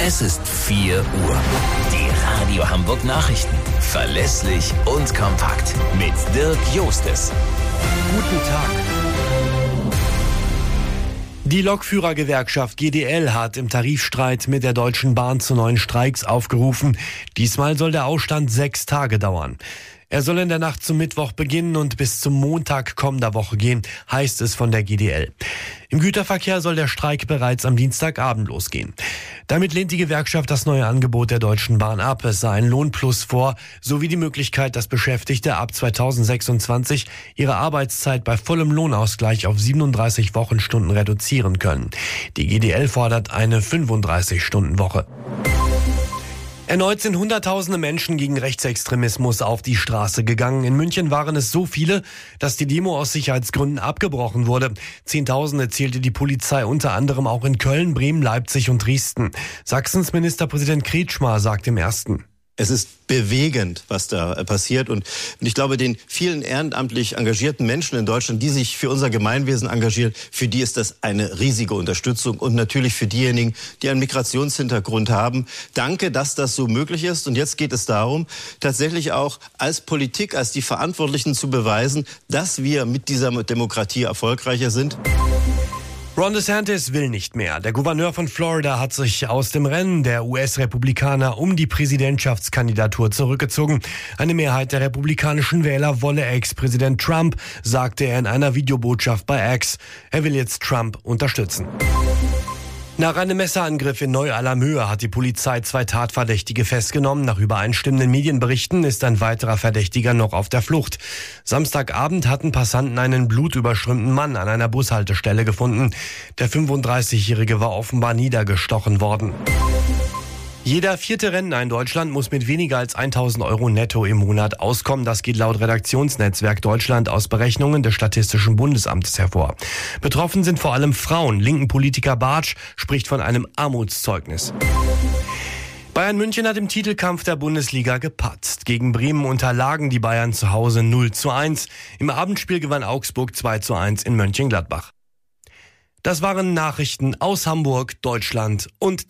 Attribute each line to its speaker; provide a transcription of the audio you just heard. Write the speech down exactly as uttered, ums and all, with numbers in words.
Speaker 1: Es ist vier Uhr. Die Radio Hamburg Nachrichten. Verlässlich und kompakt. Mit Dirk Jostes.
Speaker 2: Guten Tag. Die Lokführergewerkschaft G D L hat im Tarifstreit mit der Deutschen Bahn zu neuen Streiks aufgerufen. Diesmal soll der Ausstand sechs Tage dauern. Er soll in der Nacht zum Mittwoch beginnen und bis zum Montag kommender Woche gehen, heißt es von der G D L. Im Güterverkehr soll der Streik bereits am Dienstagabend losgehen. Damit lehnt die Gewerkschaft das neue Angebot der Deutschen Bahn ab. Es sei ein Lohnplus vor, sowie die Möglichkeit, dass Beschäftigte ab zweitausendsechsundzwanzig ihre Arbeitszeit bei vollem Lohnausgleich auf siebenunddreißig Wochenstunden reduzieren können. Die G D L fordert eine fünfunddreißig-Stunden-Woche. Erneut sind Hunderttausende Menschen gegen Rechtsextremismus auf die Straße gegangen. In München waren es so viele, dass die Demo aus Sicherheitsgründen abgebrochen wurde. Zehntausende zählte die Polizei unter anderem auch in Köln, Bremen, Leipzig und Dresden. Sachsens Ministerpräsident Kretschmer sagt im Ersten:
Speaker 3: Es ist bewegend, was da passiert. Und ich glaube, den vielen ehrenamtlich engagierten Menschen in Deutschland, die sich für unser Gemeinwesen engagieren, für die ist das eine riesige Unterstützung. Und natürlich für diejenigen, die einen Migrationshintergrund haben. Danke, dass das so möglich ist. Und jetzt geht es darum, tatsächlich auch als Politik, als die Verantwortlichen zu beweisen, dass wir mit dieser Demokratie erfolgreicher sind.
Speaker 2: Ron DeSantis will nicht mehr. Der Gouverneur von Florida hat sich aus dem Rennen der U S-Republikaner um die Präsidentschaftskandidatur zurückgezogen. Eine Mehrheit der republikanischen Wähler wolle Ex-Präsident Trump, sagte er in einer Videobotschaft bei X. Er will jetzt Trump unterstützen. Nach einem Messerangriff in Neu-Allermöhe hat die Polizei zwei Tatverdächtige festgenommen. Nach übereinstimmenden Medienberichten ist ein weiterer Verdächtiger noch auf der Flucht. Samstagabend hatten Passanten einen blutüberströmten Mann an einer Bushaltestelle gefunden. Der fünfunddreißigjährige war offenbar niedergestochen worden. Jeder vierte Rentner in Deutschland muss mit weniger als tausend Euro netto im Monat auskommen. Das geht laut Redaktionsnetzwerk Deutschland aus Berechnungen des Statistischen Bundesamtes hervor. Betroffen sind vor allem Frauen. Linken Politiker Bartsch spricht von einem Armutszeugnis. Bayern München hat im Titelkampf der Bundesliga gepatzt. Gegen Bremen unterlagen die Bayern zu Hause null zu eins. Im Abendspiel gewann Augsburg zwei zu eins in Mönchengladbach. Das waren Nachrichten aus Hamburg, Deutschland und